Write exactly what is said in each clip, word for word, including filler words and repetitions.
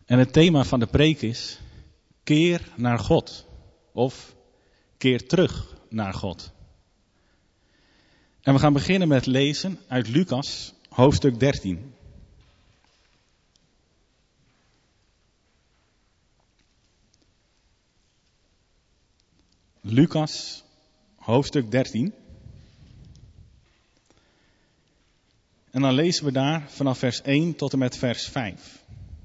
En het thema van de preek is: keer naar God. Of keer terug naar God. En we gaan beginnen met lezen uit Lucas, hoofdstuk dertien. Lucas, hoofdstuk dertien. En dan lezen we daar vanaf vers één tot en met vers vijf.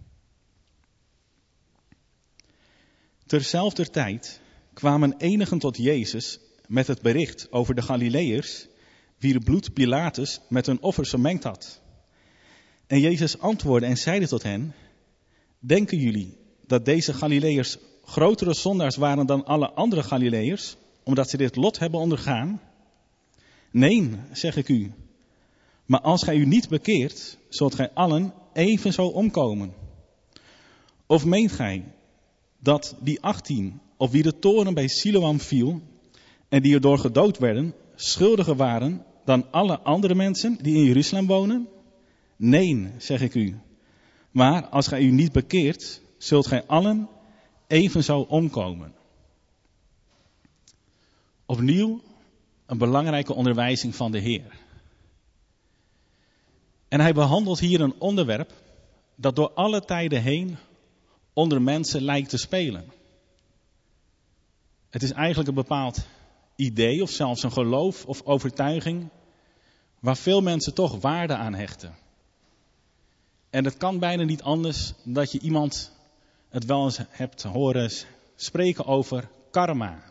Terzelfder tijd kwamen enigen tot Jezus met het bericht over de Galileërs, wier bloed Pilatus met hun offers vermengd had. En Jezus antwoordde en zeide tot hen: denken jullie dat deze Galileërs grotere zondaars waren dan alle andere Galileërs, omdat ze dit lot hebben ondergaan? Nee, zeg ik u. Maar als gij u niet bekeert, zult gij allen evenzo omkomen. Of meent gij dat die achttien, op wie de toren bij Siloam viel en die erdoor gedood werden, schuldiger waren dan alle andere mensen die in Jeruzalem wonen? Nee, zeg ik u. Maar als gij u niet bekeert, zult gij allen evenzo omkomen. Opnieuw een belangrijke onderwijzing van de Heer. En hij behandelt hier een onderwerp dat door alle tijden heen onder mensen lijkt te spelen. Het is eigenlijk een bepaald idee of zelfs een geloof of overtuiging waar veel mensen toch waarde aan hechten. En het kan bijna niet anders dat je iemand het wel eens hebt horen spreken over karma.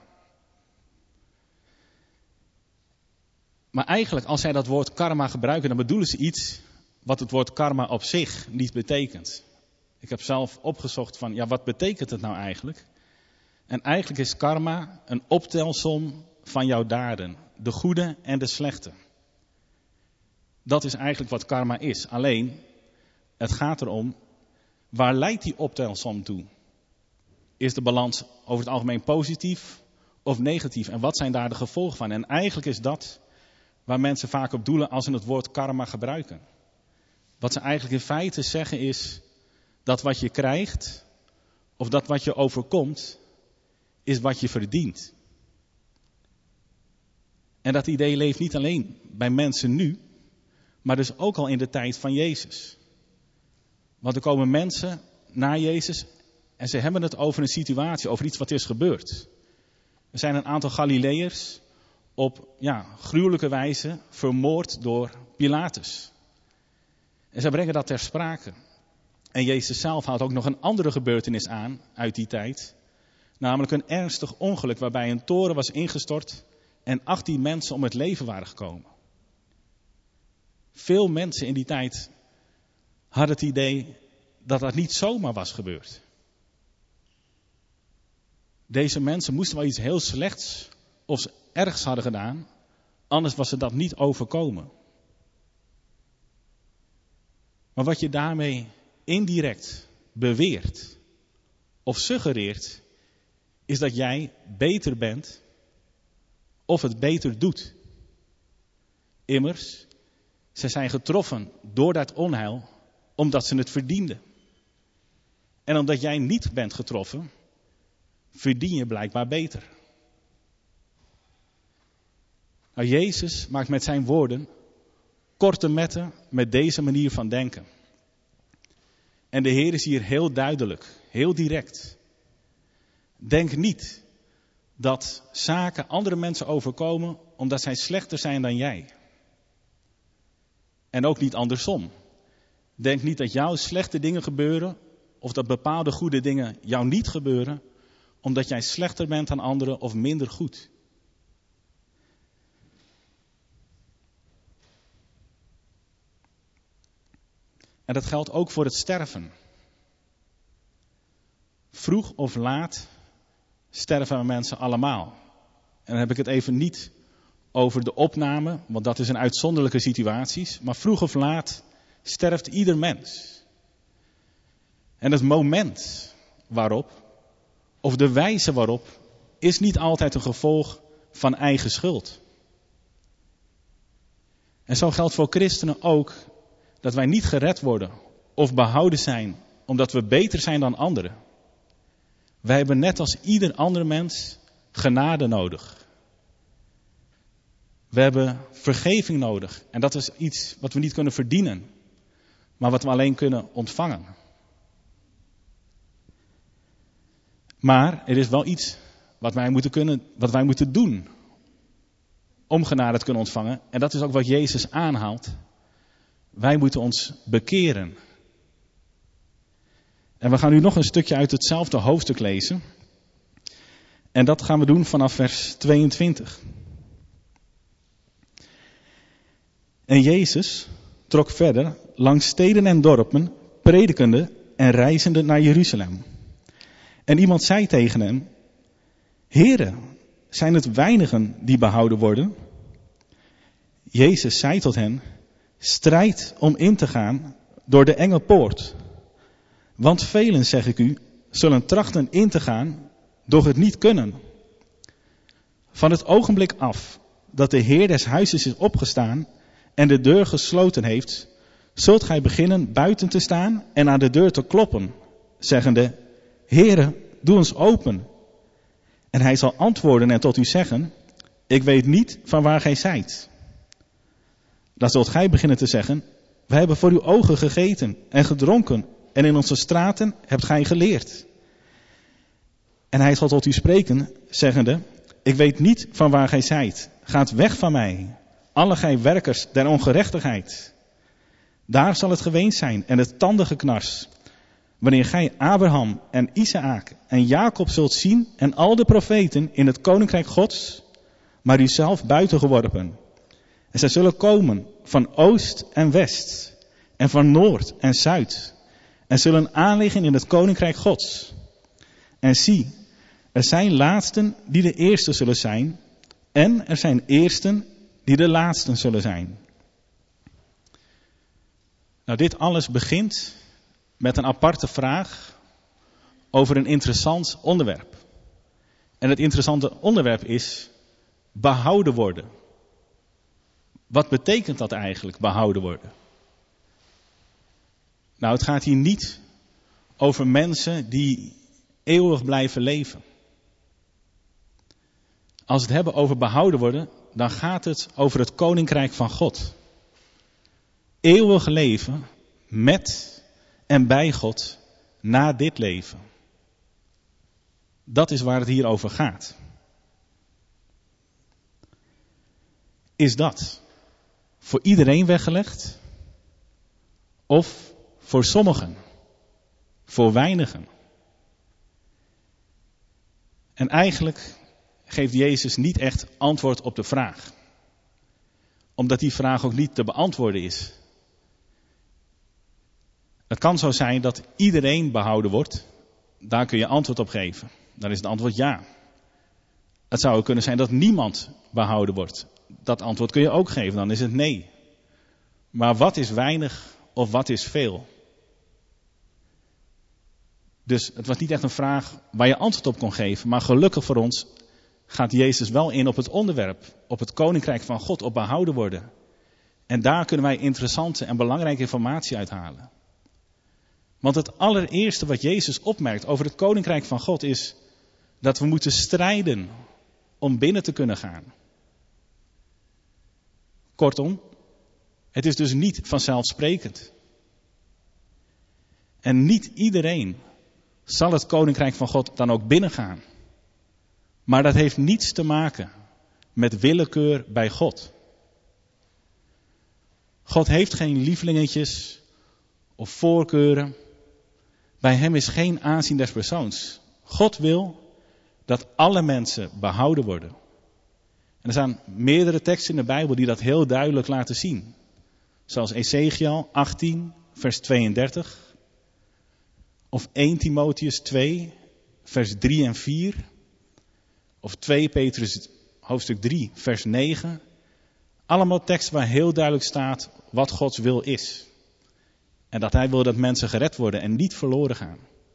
Maar eigenlijk als zij dat woord karma gebruiken, dan bedoelen ze iets wat het woord karma op zich niet betekent. Ik heb zelf opgezocht van, ja, wat betekent het nou eigenlijk? En eigenlijk is karma een optelsom van jouw daden, de goede en de slechte. Dat is eigenlijk wat karma is. Alleen, het gaat erom, waar leidt die optelsom toe? Is de balans over het algemeen positief of negatief? En wat zijn daar de gevolgen van? En eigenlijk is dat waar mensen vaak op doelen als ze het woord karma gebruiken. Wat ze eigenlijk in feite zeggen is dat wat je krijgt of dat wat je overkomt is wat je verdient. En dat idee leeft niet alleen bij mensen nu, maar dus ook al in de tijd van Jezus. Want er komen mensen na Jezus en ze hebben het over een situatie, over iets wat is gebeurd. Er zijn een aantal Galileërs op ja, gruwelijke wijze vermoord door Pilatus. En ze brengen dat ter sprake. En Jezus zelf haalt ook nog een andere gebeurtenis aan uit die tijd. Namelijk een ernstig ongeluk waarbij een toren was ingestort en achttien mensen om het leven waren gekomen. Veel mensen in die tijd hadden het idee dat dat niet zomaar was gebeurd. Deze mensen moesten wel iets heel slechts of ergs hadden gedaan, anders was ze dat niet overkomen. Maar wat je daarmee indirect beweert of suggereert, is dat jij beter bent of het beter doet. Immers, ze zijn getroffen door dat onheil omdat ze het verdienden. En omdat jij niet bent getroffen, verdien je blijkbaar beter. Nou, Jezus maakt met zijn woorden korte metten met deze manier van denken. En de Heer is hier heel duidelijk, heel direct. Denk niet dat zaken andere mensen overkomen omdat zij slechter zijn dan jij. En ook niet andersom. Denk niet dat jou slechte dingen gebeuren of dat bepaalde goede dingen jou niet gebeuren omdat jij slechter bent dan anderen of minder goed. En dat geldt ook voor het sterven. Vroeg of laat sterven mensen allemaal. En dan heb ik het even niet over de opname, want dat is een uitzonderlijke situatie. Maar vroeg of laat sterft ieder mens. En het moment waarop, of de wijze waarop, is niet altijd een gevolg van eigen schuld. En zo geldt voor christenen ook dat wij niet gered worden of behouden zijn omdat we beter zijn dan anderen. Wij hebben net als ieder ander mens genade nodig. We hebben vergeving nodig. En dat is iets wat we niet kunnen verdienen, maar wat we alleen kunnen ontvangen. Maar er is wel iets wat wij moeten, kunnen, wat wij moeten doen om genade te kunnen ontvangen. En dat is ook wat Jezus aanhaalt. Wij moeten ons bekeren. En we gaan nu nog een stukje uit hetzelfde hoofdstuk lezen. En dat gaan we doen vanaf vers tweeëntwintig. En Jezus trok verder langs steden en dorpen, predikende en reizende naar Jeruzalem. En iemand zei tegen hem: Heere, zijn het weinigen die behouden worden? Jezus zei tot hen: Strijd om in te gaan door de enge poort. Want velen, zeg ik u, zullen trachten in te gaan, doch het niet kunnen. Van het ogenblik af dat de Heer des huizes is opgestaan en de deur gesloten heeft, zult gij beginnen buiten te staan en aan de deur te kloppen, zeggende: Heere, doe ons open. En hij zal antwoorden en tot u zeggen: Ik weet niet van waar gij zijt. Dan zult gij beginnen te zeggen: Wij hebben voor uw ogen gegeten en gedronken en in onze straten hebt gij geleerd. En hij zal tot u spreken, zeggende: Ik weet niet van waar gij zijt. Gaat weg van mij, alle gij werkers der ongerechtigheid. Daar zal het geween zijn en het tandengeknars, wanneer gij Abraham en Isaak en Jacob zult zien en al de profeten in het koninkrijk Gods, maar u zelf buiten geworpen. En zij zullen komen van oost en west en van noord en zuid en zullen aanliggen in het koninkrijk Gods. En zie, er zijn laatsten die de eerste zullen zijn en er zijn eersten die de laatsten zullen zijn. Nou, dit alles begint met een aparte vraag over een interessant onderwerp. En het interessante onderwerp is behouden worden. Wat betekent dat eigenlijk, behouden worden? Nou, het gaat hier niet over mensen die eeuwig blijven leven. Als we het hebben over behouden worden, dan gaat het over het koninkrijk van God. Eeuwig leven met en bij God na dit leven. Dat is waar het hier over gaat. Is dat voor iedereen weggelegd? Of voor sommigen? Voor weinigen? En eigenlijk geeft Jezus niet echt antwoord op de vraag. Omdat die vraag ook niet te beantwoorden is. Het kan zo zijn dat iedereen behouden wordt. Daar kun je antwoord op geven. Dan is het antwoord ja. Het zou ook kunnen zijn dat niemand behouden wordt. Dat antwoord kun je ook geven, dan is het nee. Maar wat is weinig of wat is veel? Dus het was niet echt een vraag waar je antwoord op kon geven. Maar gelukkig voor ons gaat Jezus wel in op het onderwerp. Op het koninkrijk van God, op behouden worden. En daar kunnen wij interessante en belangrijke informatie uithalen. Want het allereerste wat Jezus opmerkt over het koninkrijk van God is dat we moeten strijden om binnen te kunnen gaan. Kortom, het is dus niet vanzelfsprekend. En niet iedereen zal het koninkrijk van God dan ook binnengaan. Maar dat heeft niets te maken met willekeur bij God. God heeft geen lievelingetjes of voorkeuren. Bij hem is geen aanzien des persoons. God wil dat alle mensen behouden worden. En er staan meerdere teksten in de Bijbel die dat heel duidelijk laten zien. Zoals Ezekiel achttien, vers tweeëndertig. Of eerste Timotheüs twee, vers drie en vier. Of tweede Petrus hoofdstuk drie, vers negen. Allemaal teksten waar heel duidelijk staat wat Gods wil is. En dat hij wil dat mensen gered worden en niet verloren gaan.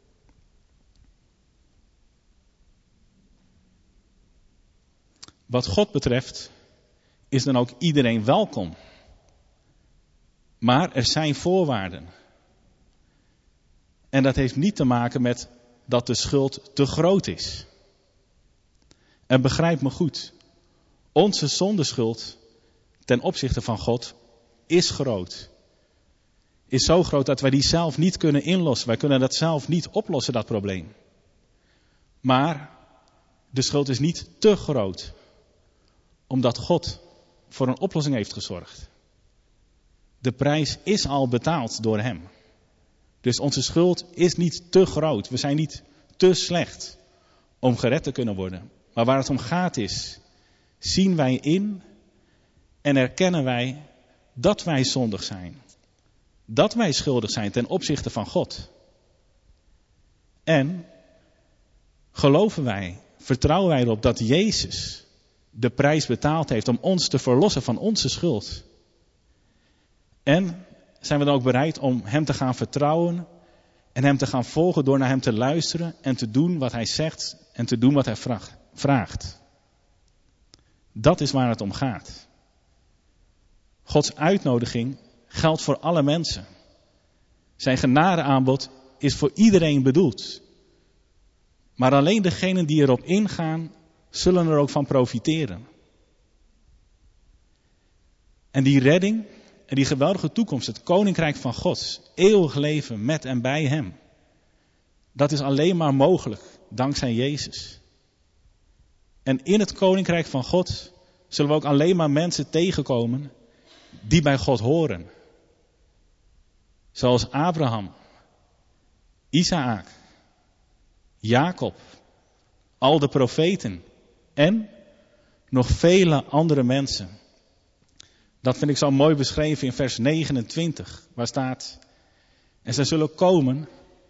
Wat God betreft is dan ook iedereen welkom. Maar er zijn voorwaarden. En dat heeft niet te maken met dat de schuld te groot is. En begrijp me goed. Onze zondeschuld ten opzichte van God is groot. Is zo groot dat wij die zelf niet kunnen inlossen. Wij kunnen dat zelf niet oplossen, dat probleem. Maar de schuld is niet te groot. Omdat God voor een oplossing heeft gezorgd. De prijs is al betaald door hem. Dus onze schuld is niet te groot. We zijn niet te slecht om gered te kunnen worden. Maar waar het om gaat is, zien wij in en erkennen wij dat wij zondig zijn. Dat wij schuldig zijn ten opzichte van God. En geloven wij, vertrouwen wij erop dat Jezus de prijs betaald heeft om ons te verlossen van onze schuld. En zijn we dan ook bereid om hem te gaan vertrouwen en hem te gaan volgen door naar hem te luisteren en te doen wat hij zegt en te doen wat hij vraagt. Dat is waar het om gaat. Gods uitnodiging geldt voor alle mensen. Zijn genadeaanbod is voor iedereen bedoeld. Maar alleen degenen die erop ingaan, zullen er ook van profiteren. En die redding en die geweldige toekomst, het koninkrijk van God, eeuwig leven met en bij hem, dat is alleen maar mogelijk dankzij Jezus. En in het koninkrijk van God zullen we ook alleen maar mensen tegenkomen die bij God horen. Zoals Abraham, Isaac, Jacob, al de profeten en nog vele andere mensen. Dat vind ik zo mooi beschreven in vers negenentwintig, waar staat: en zij zullen komen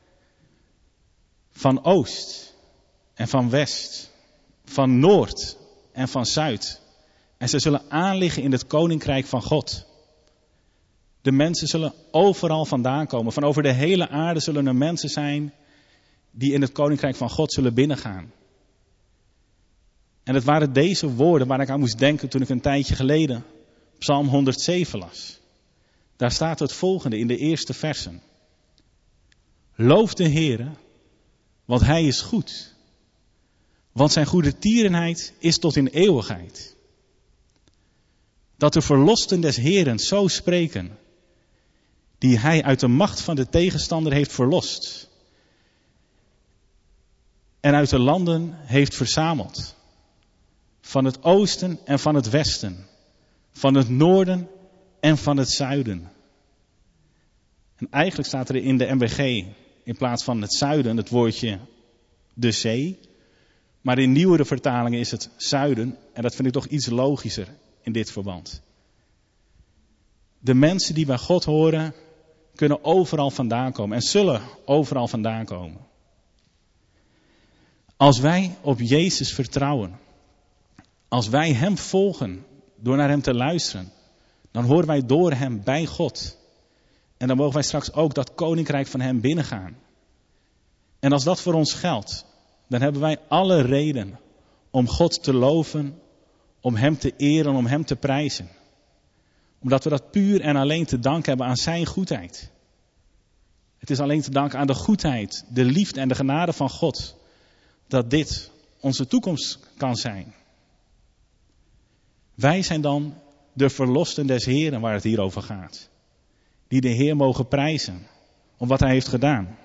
van oost en van west, van noord en van zuid. En zij zullen aanliggen in het koninkrijk van God. De mensen zullen overal vandaan komen. Van over de hele aarde zullen er mensen zijn die in het koninkrijk van God zullen binnengaan. En het waren deze woorden waar ik aan moest denken toen ik een tijdje geleden Psalm honderdzeven las. Daar staat het volgende in de eerste versen. Loof de Heere, want hij is goed. Want zijn goedertierenheid is tot in eeuwigheid. Dat de verlosten des Heeren zo spreken, die hij uit de macht van de tegenstander heeft verlost. En uit de landen heeft verzameld. Van het oosten en van het westen. Van het noorden en van het zuiden. En eigenlijk staat er in de M B G in plaats van het zuiden het woordje de zee. Maar in nieuwere vertalingen is het zuiden. En dat vind ik toch iets logischer in dit verband. De mensen die bij God horen kunnen overal vandaan komen en zullen overal vandaan komen. Als wij op Jezus vertrouwen, als wij hem volgen door naar hem te luisteren, dan horen wij door hem bij God. En dan mogen wij straks ook dat koninkrijk van hem binnengaan. En als dat voor ons geldt, dan hebben wij alle reden om God te loven, om hem te eren, om hem te prijzen. Omdat we dat puur en alleen te danken hebben aan zijn goedheid. Het is alleen te danken aan de goedheid, de liefde en de genade van God, dat dit onze toekomst kan zijn. Wij zijn dan de verlosten des Heeren waar het hier over gaat. Die de Heer mogen prijzen om wat hij heeft gedaan.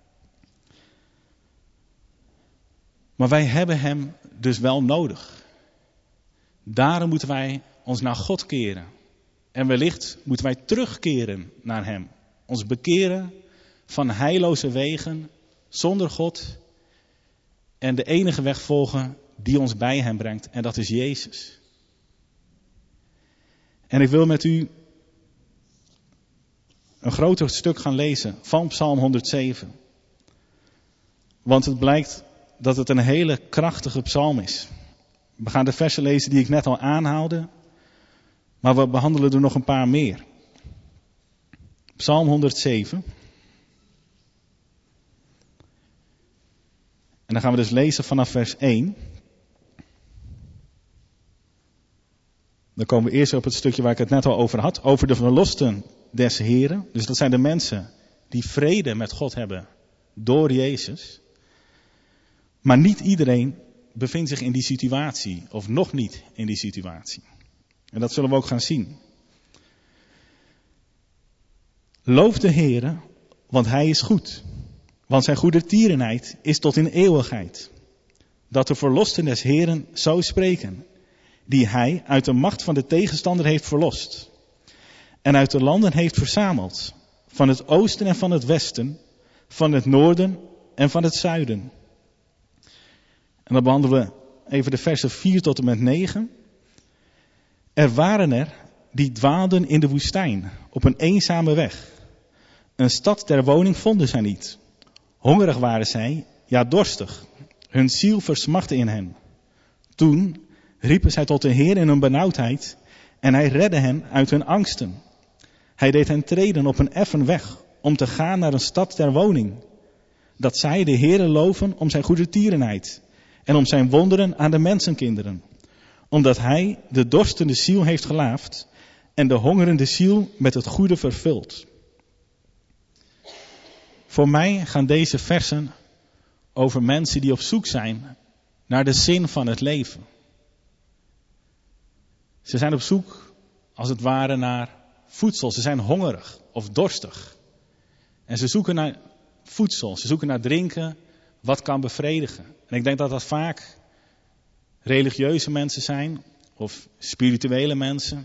Maar wij hebben hem dus wel nodig. Daarom moeten wij ons naar God keren. En wellicht moeten wij terugkeren naar hem. Ons bekeren van heilloze wegen zonder God. En de enige weg volgen die ons bij hem brengt. En dat is Jezus. En ik wil met u een groter stuk gaan lezen van Psalm honderdzeven. Want het blijkt dat het een hele krachtige psalm is. We gaan de versen lezen die ik net al aanhaalde. Maar we behandelen er nog een paar meer. Psalm honderdzeven. En dan gaan we dus lezen vanaf vers één. Dan komen we eerst op het stukje waar ik het net al over had. Over de verlosten des Heren. Dus dat zijn de mensen die vrede met God hebben door Jezus. Maar niet iedereen bevindt zich in die situatie, of nog niet in die situatie. En dat zullen we ook gaan zien. Loof de Heere, want Hij is goed. Want zijn goedertierenheid is tot in eeuwigheid. Dat de verlosten des Heeren zo spreken, die Hij uit de macht van de tegenstander heeft verlost. En uit de landen heeft verzameld, van het oosten en van het westen, van het noorden en van het zuiden. En dan behandelen we even de versen vier tot en met negen. Er waren er die dwaalden in de woestijn, op een eenzame weg. Een stad ter woning vonden zij niet. Hongerig waren zij, ja dorstig. Hun ziel versmachtte in hen. Toen riepen zij tot de Heer in hun benauwdheid en Hij redde hen uit hun angsten. Hij deed hen treden op een effen weg om te gaan naar een stad ter woning. Dat zij de Heere loven om zijn goedertierenheid en om zijn wonderen aan de mensenkinderen. Omdat Hij de dorstende ziel heeft gelaafd en de hongerende ziel met het goede vervuld. Voor mij gaan deze versen over mensen die op zoek zijn naar de zin van het leven. Ze zijn op zoek, als het ware, naar voedsel. Ze zijn hongerig of dorstig. En ze zoeken naar voedsel, ze zoeken naar drinken, wat kan bevredigen. En ik denk dat dat vaak religieuze mensen zijn of spirituele mensen.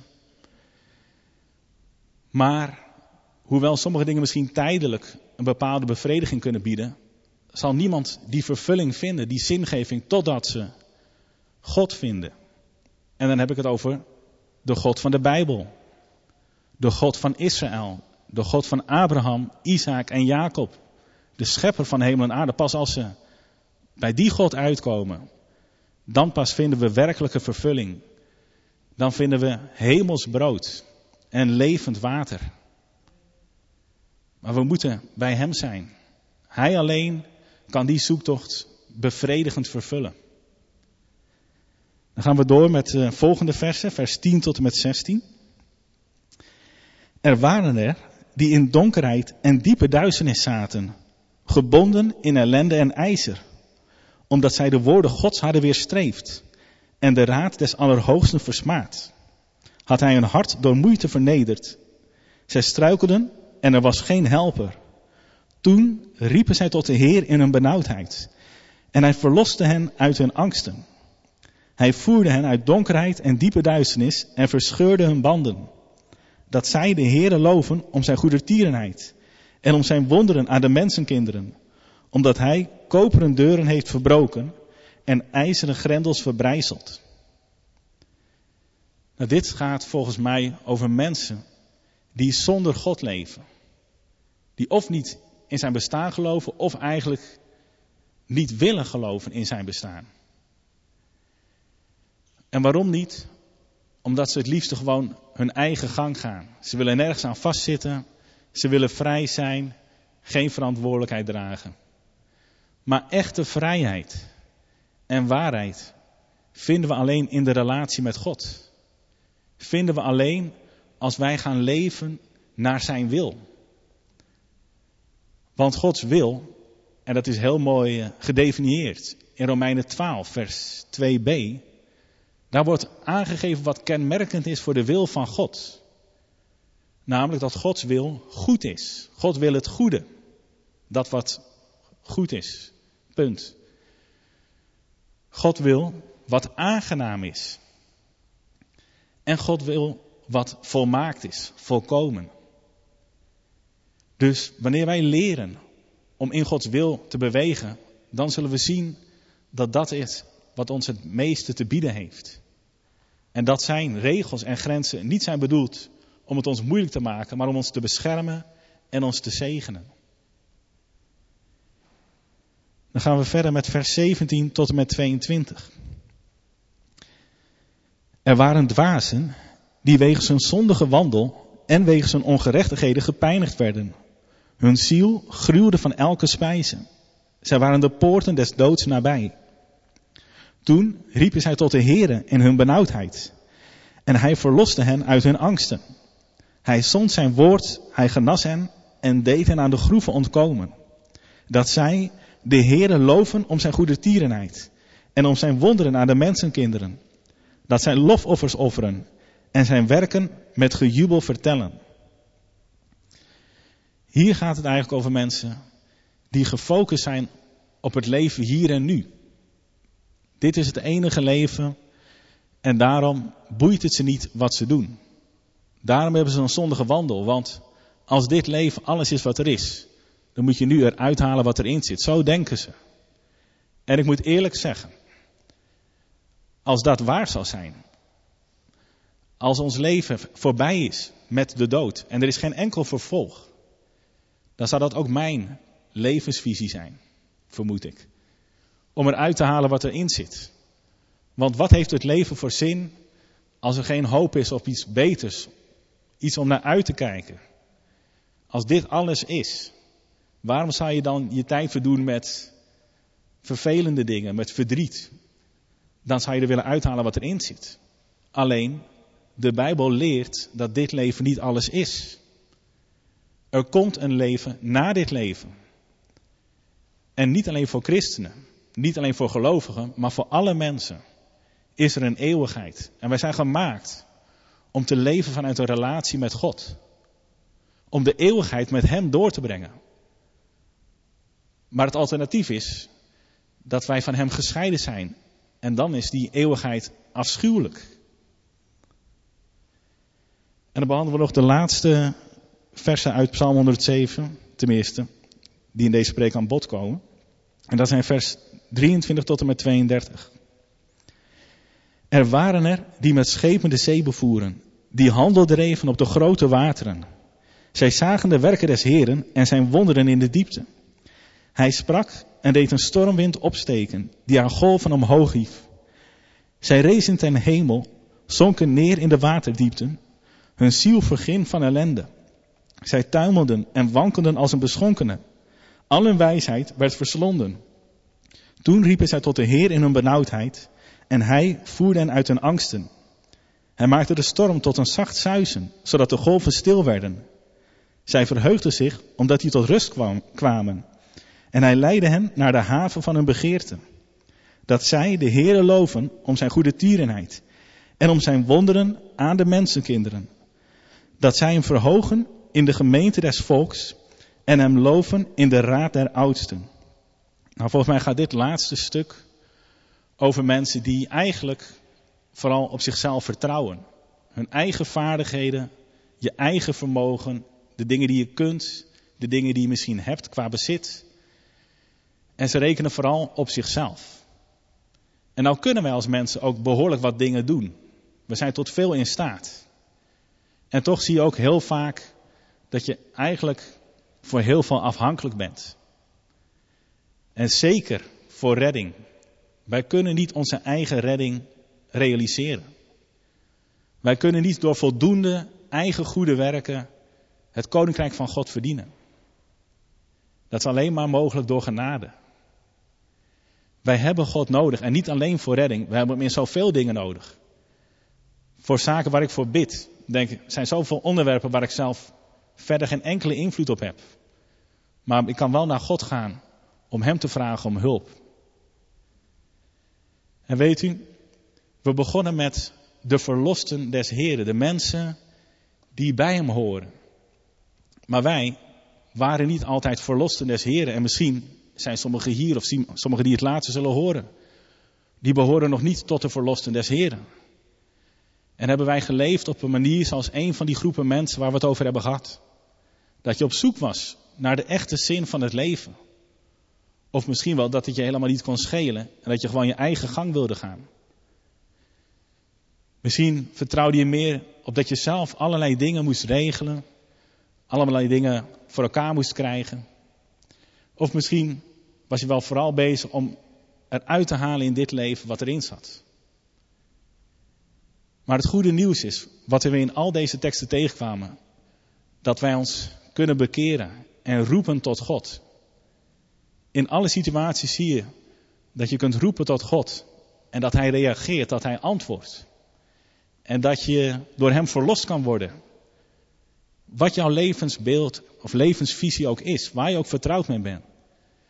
Maar hoewel sommige dingen misschien tijdelijk een bepaalde bevrediging kunnen bieden, zal niemand die vervulling vinden, die zingeving, totdat ze God vinden. En dan heb ik het over de God van de Bijbel. De God van Israël. De God van Abraham, Isaac en Jacob. De schepper van hemel en aarde. Pas als ze bij die God uitkomen, dan pas vinden we werkelijke vervulling. Dan vinden we hemels brood en levend water. Maar we moeten bij Hem zijn. Hij alleen kan die zoektocht bevredigend vervullen. Dan gaan we door met de volgende versen, vers tien tot en met zestien. Er waren er die in donkerheid en diepe duisternis zaten, gebonden in ellende en ijzer, omdat zij de woorden Gods hadden weerstreefd en de raad des Allerhoogsten versmaad. Had hij hun hart door moeite vernederd. Zij struikelden en er was geen helper. Toen riepen zij tot de Heer in hun benauwdheid en Hij verloste hen uit hun angsten. Hij voerde hen uit donkerheid en diepe duisternis en verscheurde hun banden. Dat zij de Heere loven om zijn goedertierenheid en om zijn wonderen aan de mensenkinderen. Omdat Hij koperen deuren heeft verbroken en ijzeren grendels verbrijzeld. Nou, dit gaat volgens mij over mensen die zonder God leven. Die of niet in zijn bestaan geloven of eigenlijk niet willen geloven in zijn bestaan. En waarom niet? Omdat ze het liefste gewoon hun eigen gang gaan. Ze willen nergens aan vastzitten. Ze willen vrij zijn. Geen verantwoordelijkheid dragen. Maar echte vrijheid en waarheid vinden we alleen in de relatie met God. Vinden we alleen als wij gaan leven naar zijn wil. Want Gods wil, en dat is heel mooi gedefinieerd in Romeinen twaalf vers twee b... Daar wordt aangegeven wat kenmerkend is voor de wil van God. Namelijk dat Gods wil goed is. God wil het goede. Dat wat goed is. Punt. God wil wat aangenaam is. En God wil wat volmaakt is. Volkomen. Dus wanneer wij leren om in Gods wil te bewegen, dan zullen we zien dat dat is wat ons het meeste te bieden heeft. En dat zijn regels en grenzen niet zijn bedoeld om het ons moeilijk te maken, maar om ons te beschermen en ons te zegenen. Dan gaan we verder met vers zeventien tot en met tweeëntwintig. Er waren dwazen die wegens hun zondige wandel en wegens hun ongerechtigheden gepijnigd werden. Hun ziel gruwde van elke spijze. Zij waren de poorten des doods nabij. Toen riepen zij tot de Heere in hun benauwdheid. En Hij verloste hen uit hun angsten. Hij zond zijn woord, Hij genas hen en deed hen aan de groeven ontkomen. Dat zij de Heere loven om zijn goedertierenheid en om zijn wonderen aan de mensenkinderen. Dat zij lofoffers offeren en zijn werken met gejubel vertellen. Hier gaat het eigenlijk over mensen die gefocust zijn op het leven hier en nu. Dit is het enige leven en daarom boeit het ze niet wat ze doen. Daarom hebben ze een zondige wandel, want als dit leven alles is wat er is, dan moet je nu eruit halen wat erin zit. Zo denken ze. En ik moet eerlijk zeggen, als dat waar zou zijn, als ons leven voorbij is met de dood en er is geen enkel vervolg, dan zou dat ook mijn levensvisie zijn, vermoed ik. Om eruit te halen wat erin zit. Want wat heeft het leven voor zin als er geen hoop is op iets beters, iets om naar uit te kijken? Als dit alles is, waarom zou je dan je tijd verdoen met vervelende dingen, met verdriet? Dan zou je er willen uithalen wat erin zit. Alleen, de Bijbel leert dat dit leven niet alles is. Er komt een leven na dit leven. En niet alleen voor christenen, niet alleen voor gelovigen, maar voor alle mensen is er een eeuwigheid. En wij zijn gemaakt om te leven vanuit een relatie met God. Om de eeuwigheid met Hem door te brengen. Maar het alternatief is dat wij van Hem gescheiden zijn. En dan is die eeuwigheid afschuwelijk. En dan behandelen we nog de laatste versen uit Psalm honderdzeven, tenminste, die in deze preek aan bod komen. En dat zijn vers drieëntwintig tot en met tweeëndertig. Er waren er die met schepen de zee bevoeren, die handel dreven op de grote wateren. Zij zagen de werken des Heeren en zijn wonderen in de diepte. Hij sprak en deed een stormwind opsteken, die haar golven omhoog hief. Zij rezen ten hemel, zonken neer in de waterdiepten, hun ziel verging van ellende. Zij tuimelden en wankelden als een beschonkene. Al hun wijsheid werd verslonden. Toen riepen zij tot de Heer in hun benauwdheid en hij voerde hen uit hun angsten. Hij maakte de storm tot een zacht suizen, zodat de golven stil werden. Zij verheugden zich omdat die tot rust kwam, kwamen. En hij leidde hen naar de haven van hun begeerte. Dat zij de Heere loven om zijn goedertierenheid en om zijn wonderen aan de mensenkinderen. Dat zij hem verhogen in de gemeente des volks en hem loven in de raad der oudsten. Nou, volgens mij gaat dit laatste stuk over mensen die eigenlijk vooral op zichzelf vertrouwen. Hun eigen vaardigheden, je eigen vermogen, de dingen die je kunt, de dingen die je misschien hebt qua bezit. En ze rekenen vooral op zichzelf. En nou kunnen wij als mensen ook behoorlijk wat dingen doen. We zijn tot veel in staat. En toch zie je ook heel vaak dat je eigenlijk voor heel veel afhankelijk bent. En zeker voor redding. Wij kunnen niet onze eigen redding realiseren. Wij kunnen niet door voldoende eigen goede werken het koninkrijk van God verdienen. Dat is alleen maar mogelijk door genade. Wij hebben God nodig en niet alleen voor redding. We hebben hem in zoveel dingen nodig. Voor zaken waar ik voor bid. Denk, er zijn zoveel onderwerpen waar ik zelf verder geen enkele invloed op heb. Maar ik kan wel naar God gaan om hem te vragen om hulp. En weet u, we begonnen met de verlosten des Heren. De mensen die bij hem horen. Maar wij waren niet altijd verlosten des Heren. En misschien zijn sommigen hier of sommigen die het later zullen horen. Die behoren nog niet tot de verlosten des Heren. En hebben wij geleefd op een manier zoals een van die groepen mensen waar we het over hebben gehad. Dat je op zoek was naar de echte zin van het leven. Of misschien wel dat het je helemaal niet kon schelen en dat je gewoon je eigen gang wilde gaan. Misschien vertrouwde je meer op dat je zelf allerlei dingen moest regelen. Allerlei dingen voor elkaar moest krijgen. Of misschien was je wel vooral bezig om eruit te halen in dit leven wat erin zat. Maar het goede nieuws is, wat we in al deze teksten tegenkwamen, dat wij ons kunnen bekeren en roepen tot God. In alle situaties zie je dat je kunt roepen tot God en dat Hij reageert, dat Hij antwoordt. En dat je door Hem verlost kan worden. Wat jouw levensbeeld of levensvisie ook is, waar je ook vertrouwd mee bent.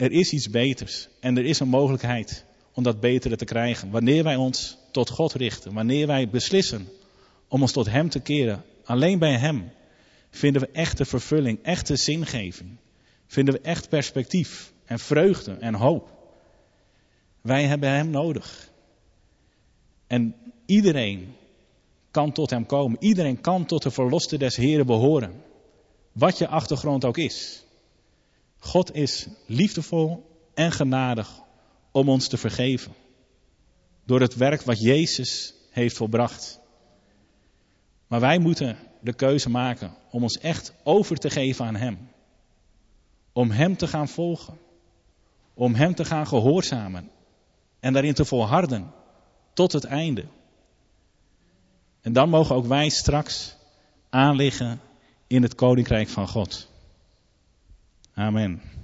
Er is iets beters en er is een mogelijkheid om dat betere te krijgen. Wanneer wij ons tot God richten, wanneer wij beslissen om ons tot Hem te keren. Alleen bij Hem vinden we echte vervulling, echte zingeving. Vinden we echt perspectief en vreugde en hoop. Wij hebben Hem nodig. En iedereen kan tot Hem komen. Iedereen kan tot de verloste des Heren behoren. Wat je achtergrond ook is. God is liefdevol en genadig om ons te vergeven. Door het werk wat Jezus heeft volbracht. Maar wij moeten de keuze maken om ons echt over te geven aan Hem. Om Hem te gaan volgen. Om Hem te gaan gehoorzamen. En daarin te volharden tot het einde. En dan mogen ook wij straks aanliggen in het Koninkrijk van God. Amen.